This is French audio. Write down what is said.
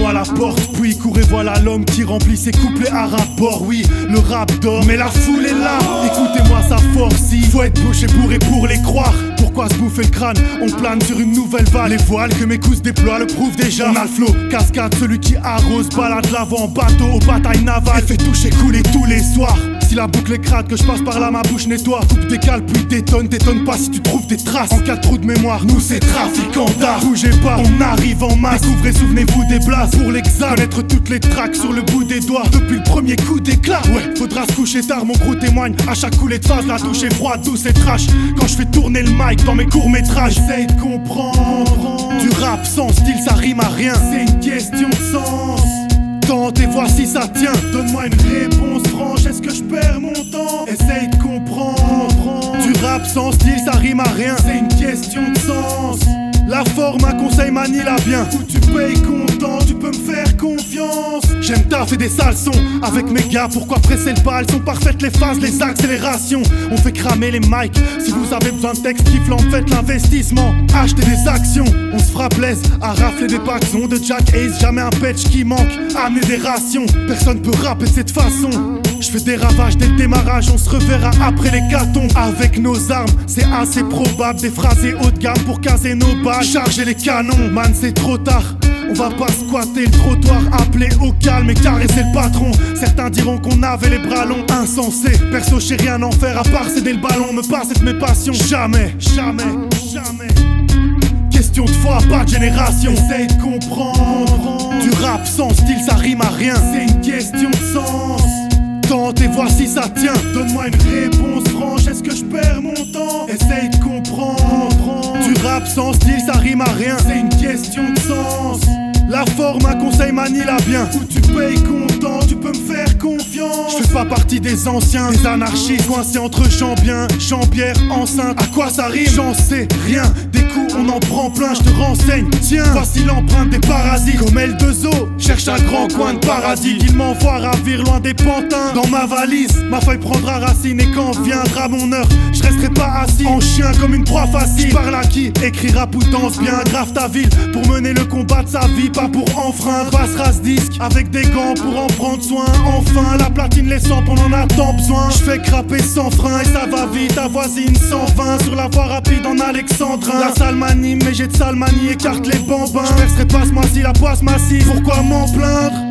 moi la porte, puis cours et voilà l'homme qui remplit ses couplets à rapport. Oui, le rap dort, mais la foule est là. Écoutez-moi, ça force, si faut être bouché pour les croire. Pourquoi se bouffer le crâne? On plane sur une nouvelle vague. Les voiles que mes coups déploient le prouvent déjà. On a le flow, cascade, celui qui arrose, balade l'avant, bateau aux batailles navales. Elle fait toucher, couler tous les soirs. Si la boucle est crade, que je passe par là, ma bouche nettoie. Coupe, décale, puis détonne, t'étonne pas si tu trouves des traces. En cas de trou de mémoire, nous c'est trafiquants d'art. Bougez pas, on arrive en masse. Découvrez, souvenez-vous des blases. Pour l'examen, connaître toutes les tracks sur le bout des doigts. Depuis le premier coup d'éclat, ouais, faudra se coucher tard, mon crew témoigne. À chaque coulée de phase, la touche est froide, douce et trash. Quand je fais tourner le mic dans mes courts-métrages, j'essaye de comprendre. Du rap sans style, ça rime à rien. C'est une question de sens. Tente et vois si ça tient. Donne-moi une réponse franche, est-ce que je perds mon temps? Essaye de comprendre. Du rap sans style, ça rime à rien. C'est une question de sens. La forme, un conseil, manie-la bien. Où tu payes content, tu peux me faire confiance. J'aime taffer des sales sons avec mes gars. Pourquoi presser le pas? Elles sont parfaites les phases, les accélérations. On fait cramer les mics. Si vous avez besoin de texte qui flambe, faites l'investissement. Achetez des actions, on se fera plaise à rafler des paxons de Jack Ace. Jamais un patch qui manque, amener des rations. Personne peut rapper de cette façon. Je fais des ravages dès le démarrage, on se reverra après les catons. Avec nos armes, c'est assez probable. Des phrases haut de gamme pour caser nos balles. Charger les canons, man c'est trop tard. On va pas squatter le trottoir, appeler au calme et caresser le patron. Certains diront qu'on avait les bras longs, insensé. Perso j'ai rien à en faire à part céder le ballon. Me passer de mes passions, jamais, jamais, jamais. Question de foi, pas de génération. Essaye de comprendre. Du rap sans style, ça rime à rien. C'est une question de sens. Tente et vois si ça tient. Donne-moi une réponse franche, est-ce que je perds mon temps? Essaye de comprendre. Du rap sans style, ça rime à rien. C'est une question de sens. La forme, un conseil, manie-la bien. Où tu payes content, tu peux me faire confiance. Je fais pas partie des anciens, des anarchistes coincés entre Jean-Bien, Jean-Pierre, enceinte. À quoi ça rime? J'en sais rien. Des coups, on en prend plein, je te renseigne. Tiens, voici l'empreinte des parasites. Comme L2O, cherche un grand coin de paradis. Qu'il m'envoie ravir loin des pantins. Dans ma valise, ma feuille prendra racine. Et quand viendra mon heure, je resterai pas assis en chien comme une proie facile. Parle à qui? Écrira danse bien, grave ta ville pour mener le combat de sa vie. Pas pour enfreindre, passera ce disque avec des gants pour en prendre soin. Enfin, la platine, les samples, on en a tant besoin. Je fais crapper sans frein et ça va vite. Ta voisine 120 sur la voie rapide en alexandrin. La salle m'anime, mais j'ai de sale manie, écarte les bambins. Je percerai pas ce mois-ci la poisse massive. Pourquoi m'en plaindre?